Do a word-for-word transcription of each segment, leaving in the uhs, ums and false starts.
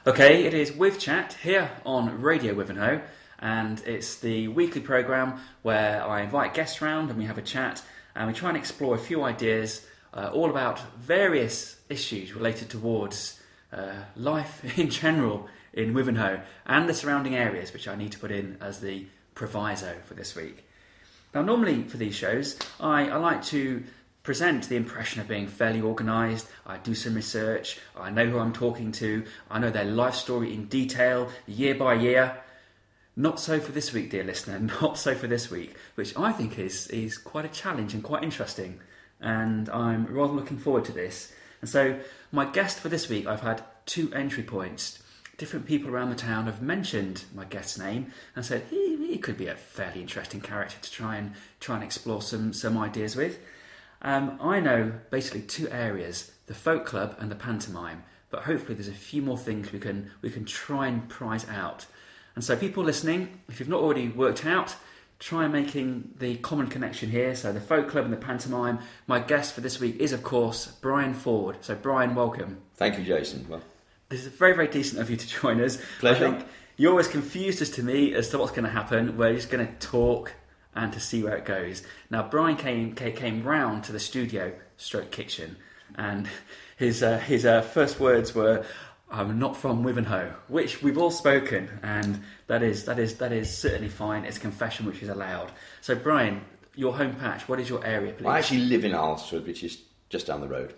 Okay, it is With Chat here on Radio Wivenhoe, and it's the weekly programme where I invite guests round and we have a chat and we try and explore a few ideas uh, all about various issues related towards uh, life in general in Wivenhoe and the surrounding areas, which I need to put in as the proviso for this week. Now, normally for these shows, I, I like to present the impression of being fairly organised. I do some research, I know who I'm talking to, I know their life story in detail, year by year. Not so for this week, dear listener, not so for this week, which I think is, is quite a challenge and quite interesting, and I'm rather looking forward to this. And so, my guest for this week, I've had two entry points. Different people around the town have mentioned my guest's name and said he, he could be a fairly interesting character to try and try and explore some, some ideas with. Um, I know basically two areas, the folk club and the pantomime, but hopefully there's a few more things we can we can try and prize out. And so people listening, if you've not already worked out, try making the common connection here. So the folk club and the pantomime. My guest for this week is, of course, Brian Ford. So Brian, welcome. Thank you, Jason. Well, this is very, very decent of you to join us. Pleasure. I think you always confused us to me as to what's going to happen. We're just going to talk and to see where it goes. Now, Brian came came round to the studio, stroke kitchen, and his uh, his uh, first words were, "I'm not from Wivenhoe," which we've all spoken, and that is that is that is certainly fine. It's a confession which is allowed. So, Brian, your home patch. What is your area, please? I actually live in Alresford, which is just down the road.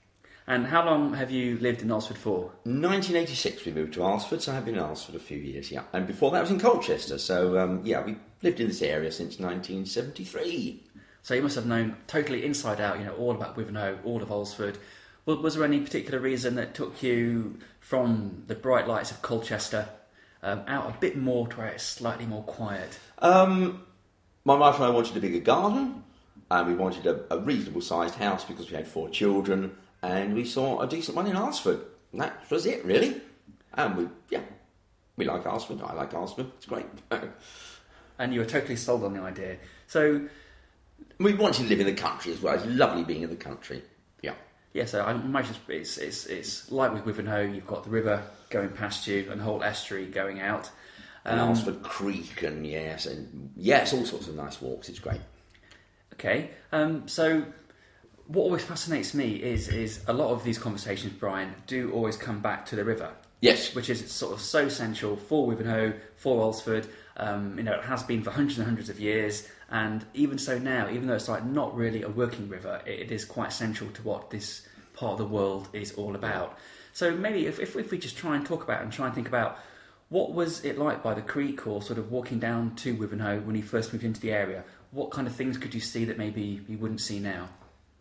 And how long have you lived in Alresford for? nineteen eighty-six we moved to Alresford, so I've been in Alresford a few years, yeah. And before that I was in Colchester, so um, yeah, we lived in this area since nineteen seventy-three. So you must have known totally inside out, you know, all about Wivenhoe, all of Alresford. Was, was there any particular reason that took you from the bright lights of Colchester um, out a bit more to where it's slightly more quiet? Um, my wife and I wanted a bigger garden, and we wanted a, a reasonable sized house because we had four children. And we saw a decent one in Alresford. And that was it, really. And we, yeah, we like Alresford. I like Alresford. It's great. And you were totally sold on the idea. So we wanted to live in the country as well. It's lovely being in the country. Yeah. Yeah, so I imagine it's, it's, it's like with Wivenhoe, you've got the river going past you and the whole estuary going out. And um, Alresford Creek and yes, and yes, all sorts of nice walks. It's great. Okay, um, so what always fascinates me is is a lot of these conversations, Brian, do always come back to the river. Yes. Which is sort of so essential for Wivenhoe, for Alresford. Um, you know, it has been for hundreds and hundreds of years, and even so now, even though it's like not really a working river, it, it is quite central to what this part of the world is all about. So maybe if, if, if we just try and talk about and try and think about what was it like by the creek or sort of walking down to Wivenhoe when you first moved into the area, what kind of things could you see that maybe you wouldn't see now?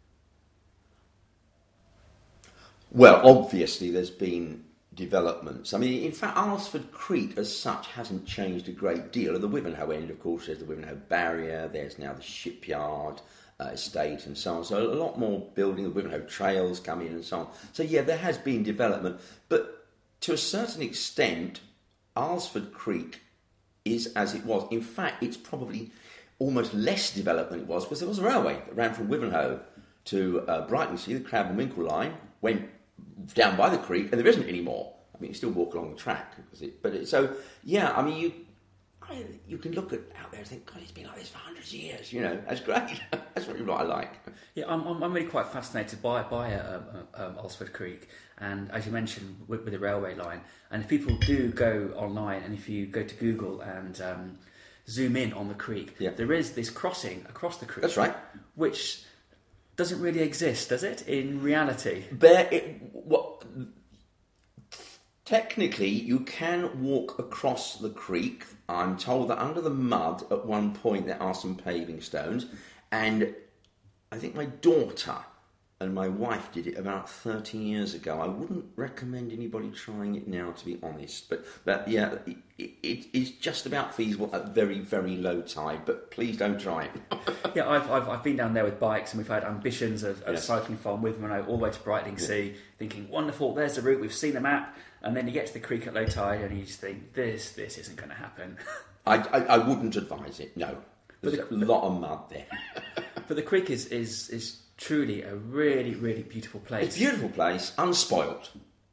Well, obviously there's been developments. I mean, in fact, Alresford Creek as such hasn't changed a great deal. At the Wivenhoe end, of course, there's the Wivenhoe Barrier, there's now the shipyard uh, estate and so on. So a lot more building, the Wivenhoe trails come in and so on. So yeah, there has been development. But to a certain extent, Alresford Creek is as it was. In fact, it's probably almost less developed than it was because there was a railway that ran from Wivenhoe to uh, Brighton. You see, the Crab and Winkle line went down by the creek, and there isn't anymore. I mean, you still walk along the track, it, but it, so yeah. I mean, you I, you can look at out there and think, God, it's been like this for hundreds of years. You know, that's great. That's really what I like. Yeah, I'm I'm, I'm really quite fascinated by by uh, um, Alresford Creek, and as you mentioned with, with the railway line. And if people do go online, and if you go to Google and um, zoom in on the creek, yeah. there is this crossing across the creek. That's right. Which doesn't really exist, does it, in reality? There, it, what, technically, you can walk across the creek. I'm told that under the mud, at one point, there are some paving stones. And I think my daughter and my wife did it about thirty years ago. I wouldn't recommend anybody trying it now, to be honest. But, but yeah, it, it is just about feasible at very, very low tide. But please don't try it. Yeah, I've, I've I've been down there with bikes, and we've had ambitions of, of yes. cycling from Wivenhoe all the way to Brightlingsea, yeah. thinking, wonderful, there's the route, we've seen the map, and then you get to the creek at low tide, and you just think, this this isn't going to happen. I, I, I wouldn't advise it, no. There's the, a lot of mud there. But the creek is, is, is truly a really, really beautiful place. It's a beautiful place, unspoilt.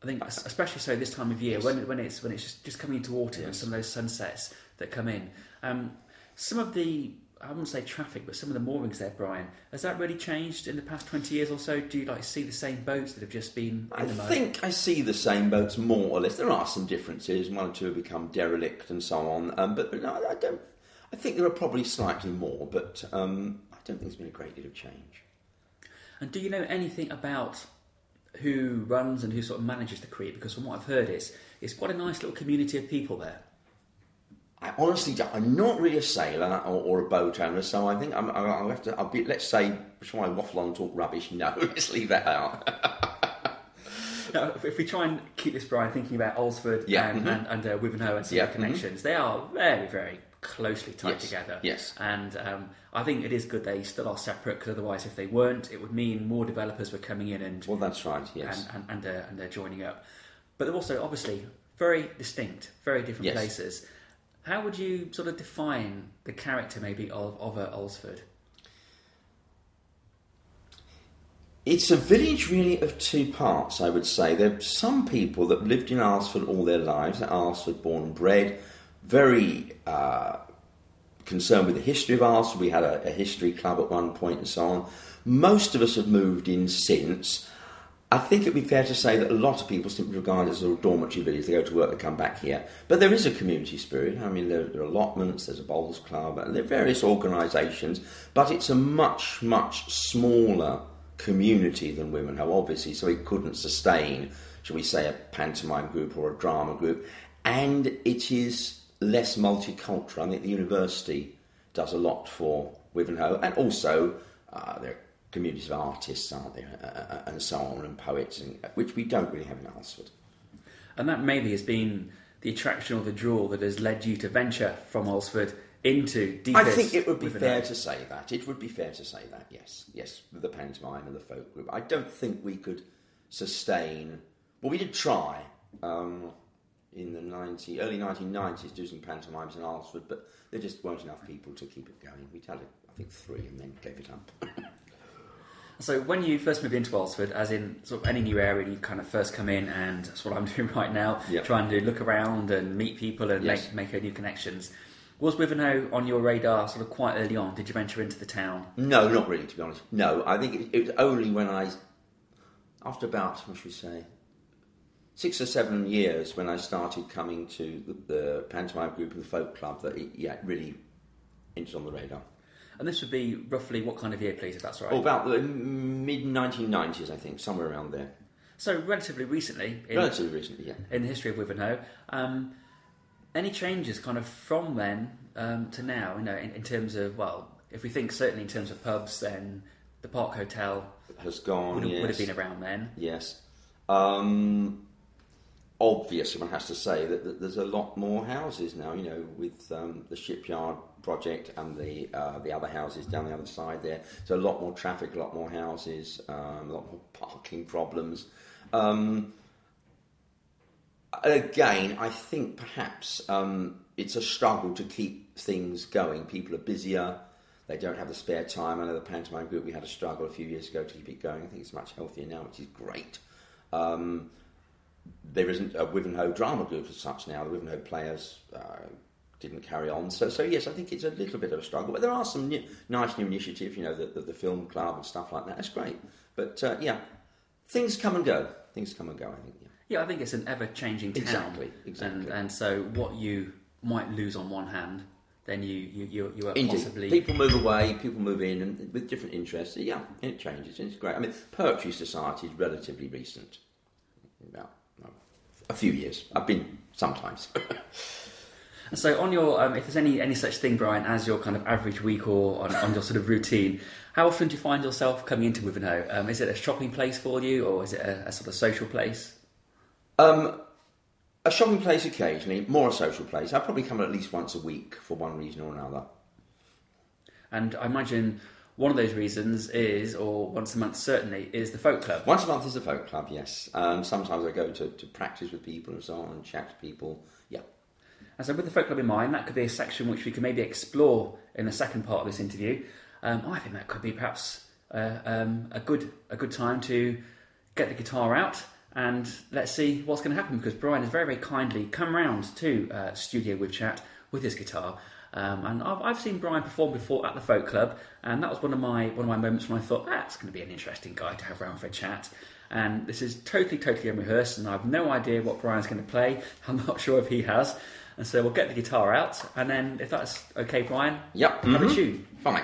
I think, especially so this time of year, yes. when when it's when it's just, just coming into autumn, yes. and some of those sunsets that come in. Um, some of the, I wouldn't say traffic, but some of the moorings there, Brian, has that really changed in the past twenty years or so? Do you like see the same boats that have just been in I the mud? think I see the same boats more or less. There are some differences. One or two have become derelict and so on. Um, but, but no, I don't. I think there are probably slightly more, but um, I don't think there's been a great deal of change. And do you know anything about who runs and who sort of manages the Crete? Because from what I've heard, it's it's quite a nice little community of people there. I honestly don't. I'm not really a sailor or, or a boat owner, so I think I'm, I'll have to. I'll be. Let's say, before I waffle on and talk rubbish, no, let's leave that out. Now, if, if we try and keep this, Brian, thinking about Alresford yeah. and, mm-hmm. and, and uh, Wivenhoe and some yeah. of the connections, mm-hmm. they are very, very closely tied yes. together. Yes. And um, I think it is good they still are separate, because otherwise, if they weren't, it would mean more developers were coming in and well, that's right. Yes. and and, and, uh, and they're joining up. But they're also obviously very distinct, very different yes. places. How would you sort of define the character, maybe, of of uh, Alresford? It's a village really of two parts, I would say. There are some people that lived in Alresford all their lives, they're Alresford born and bred, very uh, concerned with the history of Alresford. We had a, a history club at one point and so on. Most of us have moved in since. I think it'd be fair to say that a lot of people simply regard it as a dormitory village. They go to work, they come back here. But there is a community spirit. I mean, there, there are allotments, there's a bowls club, and there are various organisations, but it's a much, much smaller community than Wivenhoe, obviously, so it couldn't sustain, shall we say, a pantomime group or a drama group. And it is less multicultural. I think the university does a lot for Wivenhoe, and also uh, there are communities of artists, aren't there, uh, and so on, and poets, and, which we don't really have in Alresford. And that maybe has been the attraction or the draw that has led you to venture from Alresford into deepest. I think it would be Wivenhoe. fair to say that. It would be fair to say that, yes. Yes, with the pantomime and the folk group. I don't think we could sustain... Well, we did try um, in the ninety, early nineteen nineties to do some pantomimes in Alresford, but there just weren't enough people to keep it going. We had, I think, three and then gave it up. So when you first moved into Alresford, as in sort of any new area, you kind of first come in, and that's what I'm doing right now, yep. trying to look around and meet people and yes. make make new connections. Was Wivenhoe on your radar sort of quite early on? Did you venture into the town? No, not really, to be honest. No, I think it, it was only when I, after about, what should we say, six or seven years when I started coming to the, the pantomime group and the folk club that it yeah, really entered on the radar. And this would be roughly what kind of year, please, if that's right? Oh, about the mid nineteen nineties, I think, somewhere around there. So relatively recently. In, relatively recently, yeah. In the history of Wivenhoe. Um, any changes kind of from then um, to now, you know, in, in terms of, well, if we think certainly in terms of pubs, then the Park Hotel has gone, would have, yes. would have been around then. Yes. Um, obviously, one has to say that, that there's a lot more houses now, you know, with um, the shipyard project and the uh, the other houses down the other side there. So a lot more traffic, a lot more houses, um, a lot more parking problems. Um, again, I think perhaps um, it's a struggle to keep things going. People are busier. They don't have the spare time. I know the pantomime group, we had a struggle a few years ago to keep it going. I think it's much healthier now, which is great. Um, there isn't a Wivenhoe drama group as such now. The Wivenhoe players uh, didn't carry on. So, so yes, I think it's a little bit of a struggle. But there are some new, nice new initiatives, you know, the, the, the film club and stuff like that. That's great. But, uh, yeah, things come and go. Things come and go, I think, yeah. Yeah, I think it's an ever-changing town. Exactly, exactly. And, and so what you might lose on one hand, then you, you, you, you are Indeed. possibly... People move away, people move in, and with different interests. Yeah, and it changes, and it's great. I mean, Poetry Society is relatively recent. About well, a few years. I've been sometimes. So on your, um, if there's any, any such thing, Brian, as your kind of average week or on, on your sort of routine, how often do you find yourself coming into Wivenhoe? Um, is it a shopping place for you, or is it a, a sort of social place? Um, a shopping place occasionally, more a social place. I probably come at least once a week for one reason or another. And I imagine one of those reasons is, or once a month certainly, is the folk club. Once a month is the folk club, yes. Um, sometimes I go to, to practice with people and so on, and chat to people, yeah. And so with the folk club in mind, that could be a section which we can maybe explore in the second part of this interview. Um, I think that could be perhaps uh, um, a good a good time to get the guitar out and let's see what's going to happen, because Brian has very, very kindly come round to uh, Studio With Chat with his guitar. Um, and I've, I've seen Brian perform before at the Folk Club, and that was one of my one of my moments when I thought, that's going to be an interesting guy to have around for a chat. And this is totally, totally unrehearsed, and I have no idea what Brian's going to play. I'm not sure if he has. And so we'll get the guitar out, and then if that's okay, Brian, yep, have mm-hmm. a tune. Fine.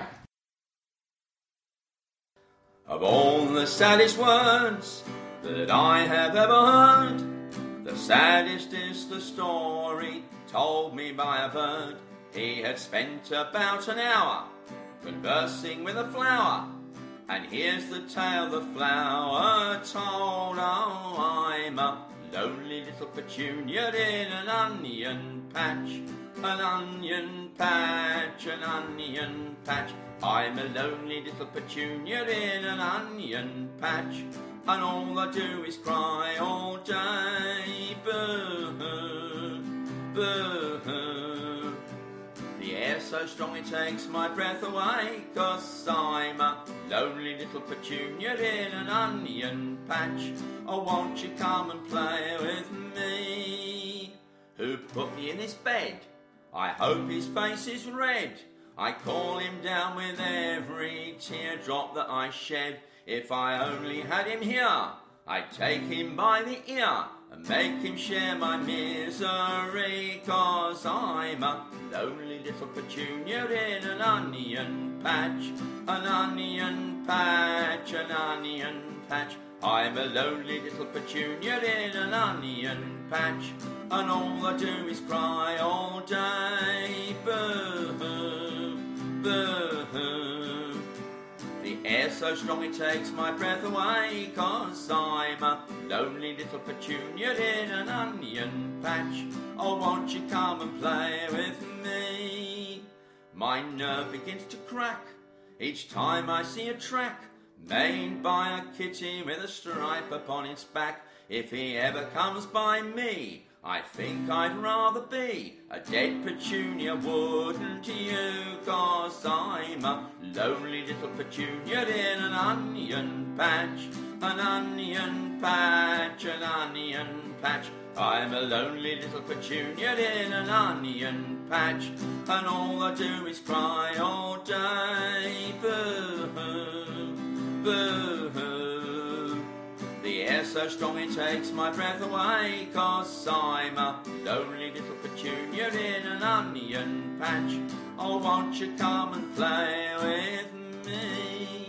Of all the saddest words that I have ever heard, the saddest is the story told me by a bird. He had spent about an hour conversing with a flower, and here's the tale the flower told. Oh, I'm a lonely little petunia in an onion patch, an onion patch, an onion patch. I'm a lonely little petunia in an onion patch, and all I do is cry all day. Boo-hoo, boo-hoo. The air's so strong it takes my breath away, 'cause I'm a lonely little petunia in an onion patch. Oh, won't you come and play with me? Who put me in his bed? I hope his face is red. I call him down with every teardrop that I shed. If I only had him here, I'd take him by the ear and make him share my misery, 'cause I'm a lonely little petunia in an onion patch, an onion patch, an onion patch. I'm a lonely little petunia in an onion patch, and all I do is cry all day. Boo-hoo, boo-hoo. The air's so strong it takes my breath away, 'cause I'm a lonely little petunia in an onion patch. Oh, won't you come and play with me? My nerve begins to crack each time I see a track made by a kitty with a stripe upon its back. If he ever comes by me, I think I'd rather be a dead petunia, wouldn't you? 'Cause I'm a lonely little petunia in an onion patch, an onion patch, an onion patch. I'm a lonely little petunia in an onion patch, and all I do is cry all day. Boo-hoo, boo-hoo. The air's so strong it takes my breath away, 'cause I'm a lonely little petunia in an onion patch. Oh, won't you come and play with me?